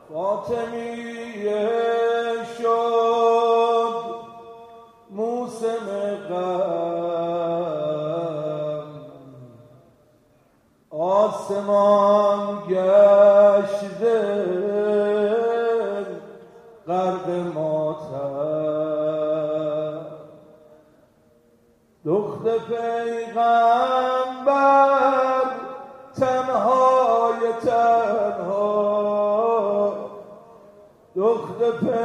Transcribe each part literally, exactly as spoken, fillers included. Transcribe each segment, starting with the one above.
فاطمیه شد موسم غم، آسمان گشته غرق ماتم، دخت پیغمبر تنهای تنها، دخت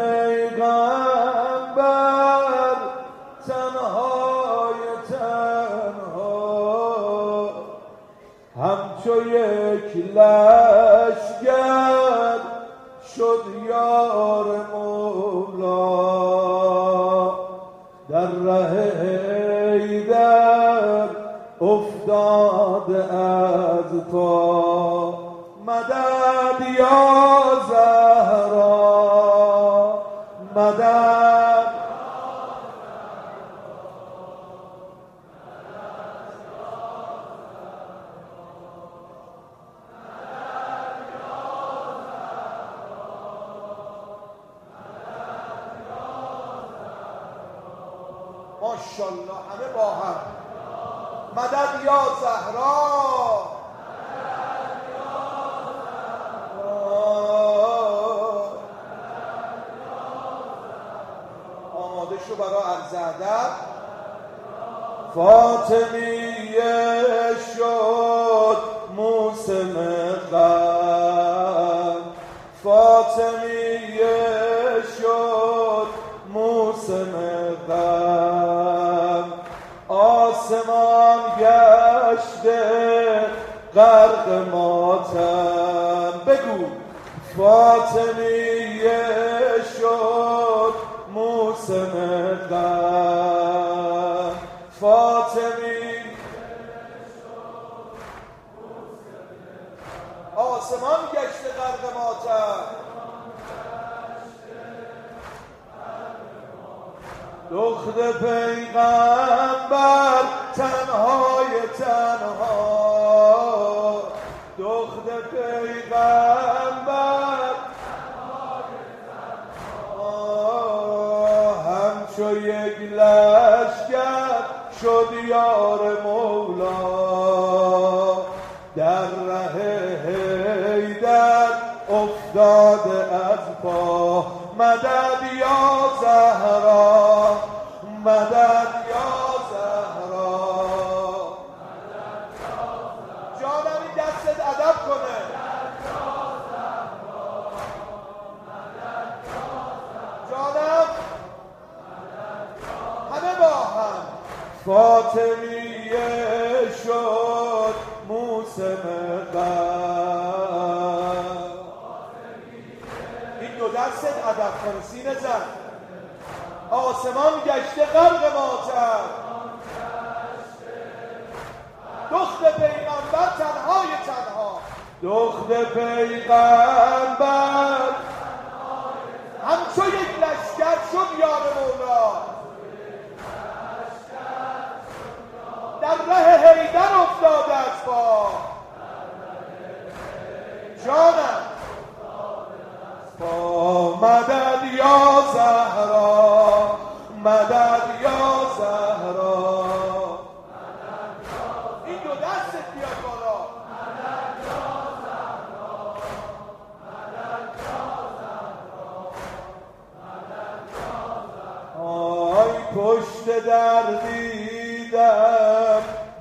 پیغمبر تنهای تنها، همچو یک لشگر شد یار مولا، در ره حیدر افتاده از پا، مدد یا زهرا مدد، ماشاءالله همه با هم مدد یا زهرا. آماده شو برای عرض ادب. فاطمیه شد موسم غم، فاطمیه شد موسم غم، آسمان گشته غرق ماتم. بگو فاطمیه شد موسم غم، فاطمیه شد موسم غم، آسمان گشته غرق ماتم، دخت پیغمبر تنهای تنها، دخت پیغمبر تنهای تنها، همچو یک لشگر شد یار مولا، در ره حیدر افتاده از پا، مدد یا زهرا مدد یا زهرا، جانم این دستت ادب کنه. جانم همه با هم. فاطمیه شد موسم غم، این دو دستت ادب کنه، سینه زن. آسمان گشته غرق ماتم، دخت پیغمبر تنهای تنها، دخت پیغمبر همچو یک لشگر شد یار مولا، در ره حیدر افتاده از پا. جانم پا، مدد یا زهرا مدد یا زهرا، این دو دستت بیاد بالا. آی پشت در دیدم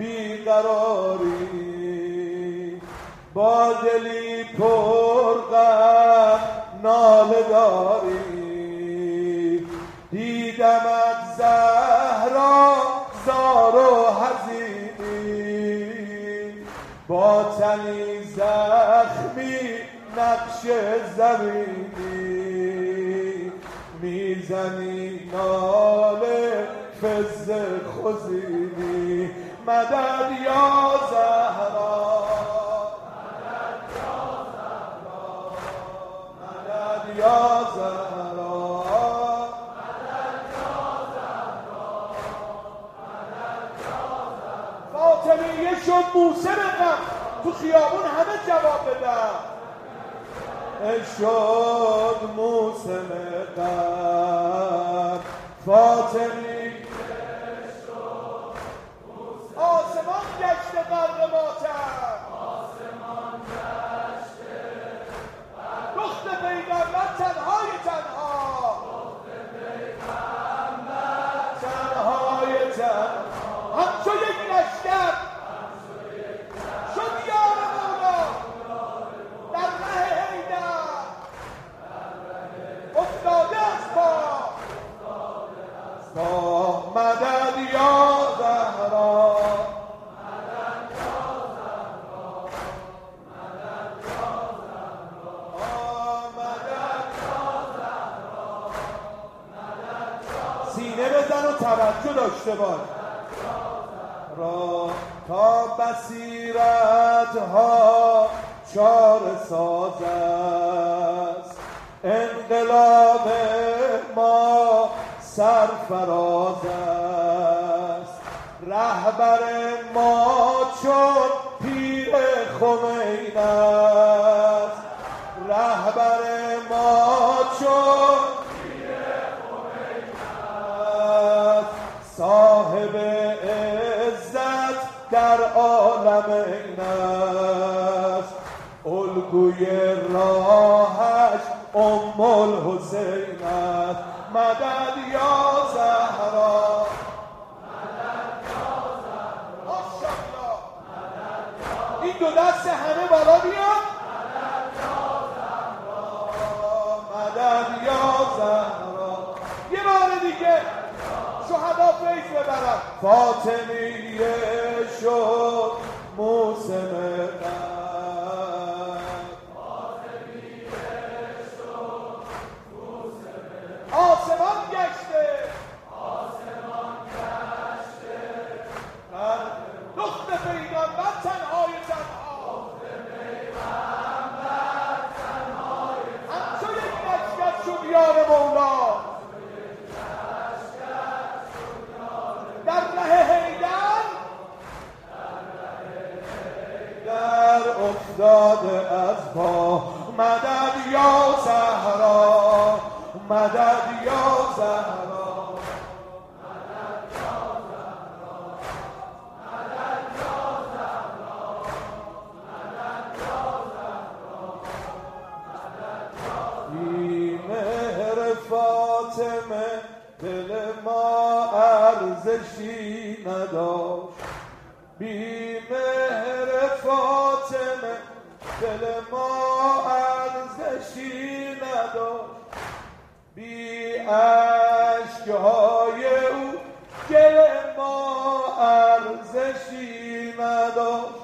بیقراری، با دلی پر غم ناله داری، دیدمت زهرا زار و حزینی، با تنی زخمی نقش زمینی، میزنی ناله فز خزینی، مدد یا زهرا مدد یا زهرا مدد یا زهرا مدد یا زهرا مدد یا زهرا. فاطمیه شد موسم غم، تو خیابون همه جواب بدن. شد موسم غم فاطمی آسمان گشته غرق ماتم دخت پیغمبر تنهای تنها تنهای تنها همچو یک لشکر شد یار مولا در ره حیدر افتاده از پا با مدد یا زهرا سینه بزن و توجه داشته باش را تا بصیرت ها چاره ساز است انقلاب ما سرفراز است رهبر ما چون پیر خمین است رهبر ما چون صاحب عزت در عالم این است الگوی راهش ام الحسین است مدد یا زهرا مدد یا زهرا ماشاءالله این دو دست همه بالا بیاد مدد یا زهرا مدد یا زهرا یه بار دیگه شهدا فیض ببرن فاطمیه شد موسم غم فاطمیه شد موسم آسمان گشته آسمان گشته دخت پیغمبر تنهای تنها دخت پیغمبر تنهای همچو یک لشکر شد یار مولا در ره حیدر در افتاده از پا مدد یا زهرا مدد یا زهرا مدد یا زهرا مدد یا زهرا مدد یا زهرا بی مهر فاطمه دل ما ارزشی نداشت بی مهر فاطمه دل ما ارزشی نداشت بی اشکهای او دل ما ارزشی نداشت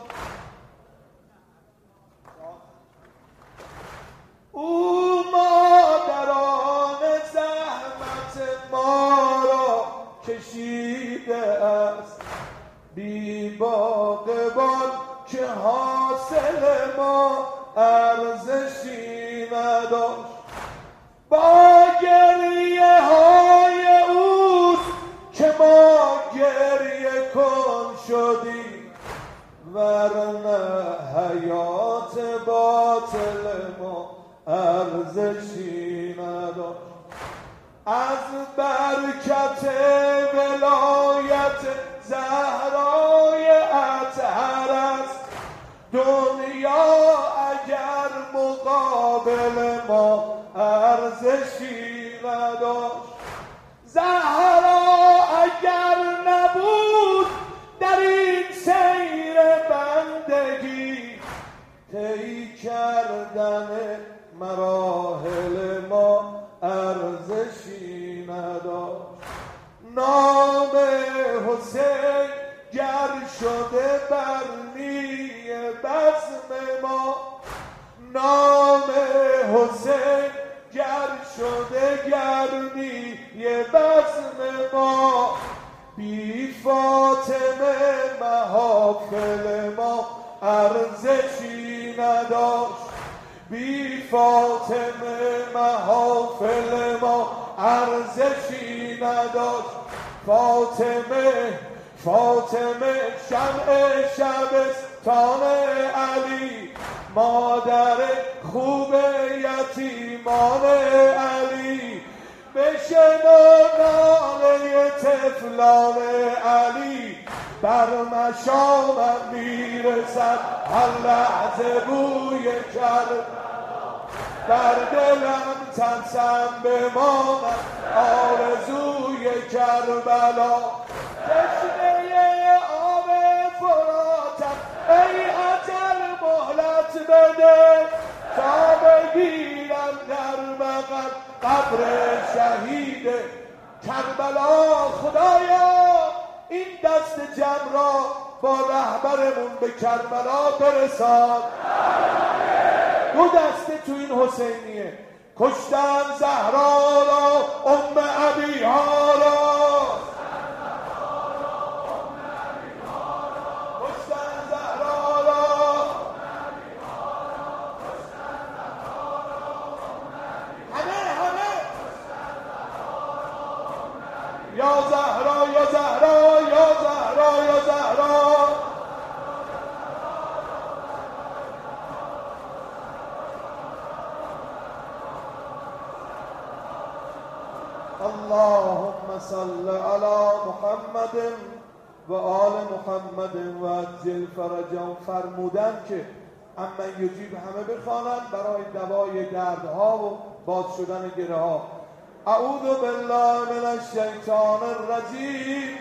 او مادران زحمت ما را کشیده است بی باغبان که حاصل ما ارزشی نداشت با گریه های اوست که ما گریه کن شدیم ورنه حیات باطل ما ارزشی نداشت از برکت ولایت زهرای اطهر است دنیا اگر مقابل ما ارزشی نداشت زهرا اگر نبود در این سیر بندگی طی کردن مراحل ما ارزشی نداشت نام حسین گر شده بر نیه بزم ما نام حسین گر شده گرمی بزم ما بی فاطمه محافل ما ارزشی نداشت بی فاطمه محافل ما ارزشی نداشت فاطمه فاطمه شمع شبستان علی مادر خوب یتیمان علی، بشنو ناله طفلان علی، بر مشامم میرسد هر لحظه بوی کربلا، در دلم تنسم بماند آرزوی کربلا. تشنه آب فراتم ای اجل مهلت بده، تا بگیرم در بغل قبر شهید کربلا. خدایا این دست جمع را با رهبرمون به کربلا برسان. دو دسته تو این حسینیه، کشتن زهرا را ام ابیها را، کشتن زهرا را، همه همه یا زهرا یا زهرا یا زهرا یا زهرا. اللهم صل علی محمد و آل محمد و عجل فرجهم. فرمودن که اما یجیب همه بخوانند برای دوای دردها و باز شدن گره ها. اعوذ بالله من الشیطان الرجیم.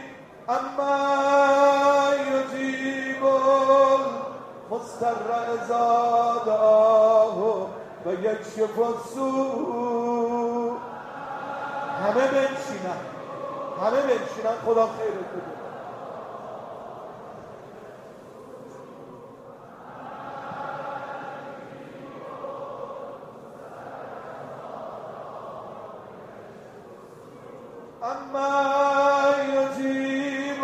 اما یجیب المضطر اذا دعاه و یکشف السوء. همه بنشینن، همه بنشینن، خدا خیرت بده. اما یجیب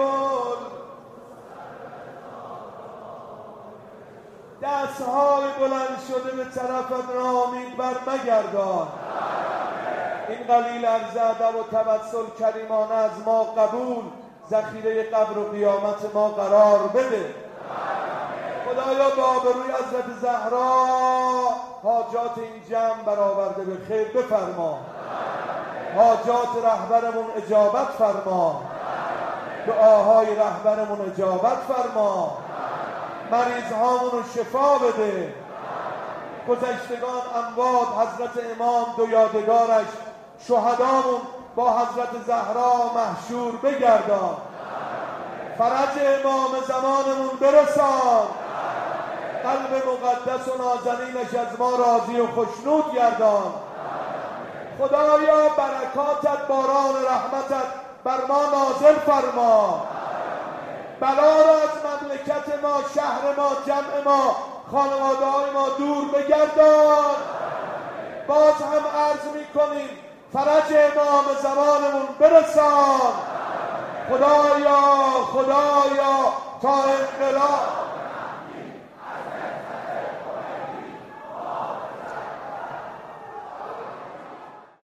دستهای بلند شده به طرف نامید بر مگردان. این قلیل عرض ادب و توسل کریمانه از ما قبول، ذخیره قبر و قیامت ما قرار بده. خدایا با آبروی حضرت زهرا حاجات این جمع برآورده به خیر بفرما. حاجات رهبرمون اجابت فرما. دعاهای رهبرمون اجابت فرما. مریض هامون رو شفا بده. گذشتگان اموات حضرت امام دو یادگارش شهدامون با حضرت زهرا محشور بگردان. فرج امام زمانمون برسان. قلب مقدس و نازنینش از ما راضی و خشنود گردان. خدایا برکاتت، باران رحمتت بر ما نازل فرما. بلا را از مملکت ما، شهر ما، جمع ما، خانواده های ما دور بگردان. باز هم عرض می کنیم فرج امام زمانمون برسان. خدایا خدایا تا انقلاب